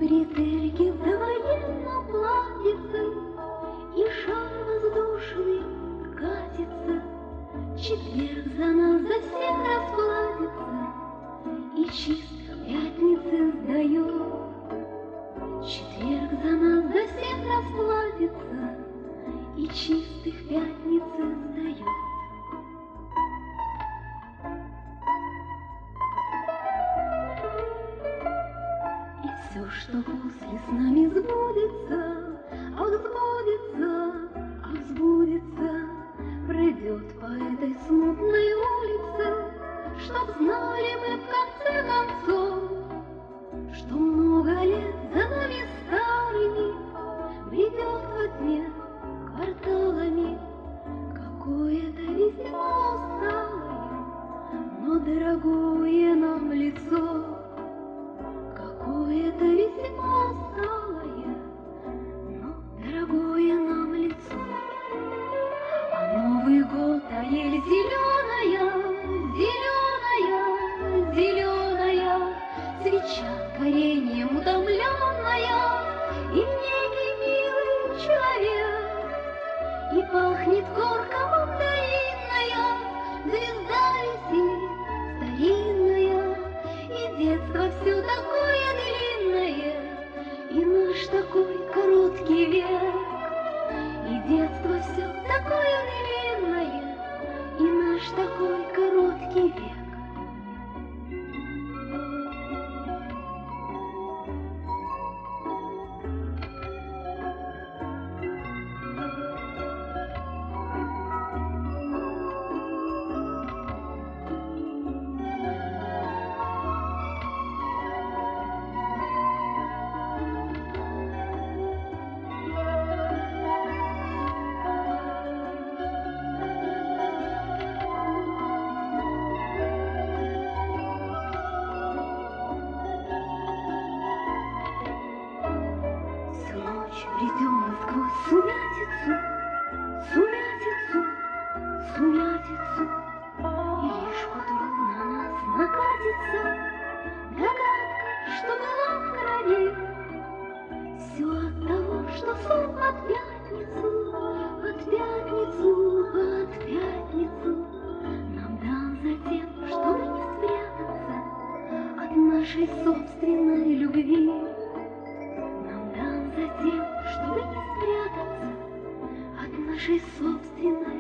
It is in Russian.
Бретельки в довоенном платьице, и шар воздушный катится. Четверг за нас за всех расплатится, и чистка пятницы сдает. Четверг за нас за всех расплатится, и чистых пятницы сдает. И все, что после с нами сбудется, взбудется, пройдет по этой смутной улице, чтоб знали мы в конце концов, что много лет за нами старыми бредет во тьме кварталами какое-то весьма усталое, но дорогое нам лицо. Какое-то весьма усталое, но дорогое нам лицо. А Новый год, а ель зеленая, зеленая, зеленая, свеча горением утомленная, и в неге милый человек, и пахнет корка мандаринная, звезда висит старинная, и детство все такое длинное, и наш такой короткий век. И детство все такое длинное, и наш такой короткий век. Бредем мы сквозь сумятицу, сумятицу, сумятицу, и лишь к утру на нас накатится догадка, что была в крови. Все от того, что сон от пятницу, от пятницу, от пятницу нам дан за тем, чтобы не спрятаться от нашей собственной любви. Нам дан за тем, чтобы не спрятаться от нашей собственной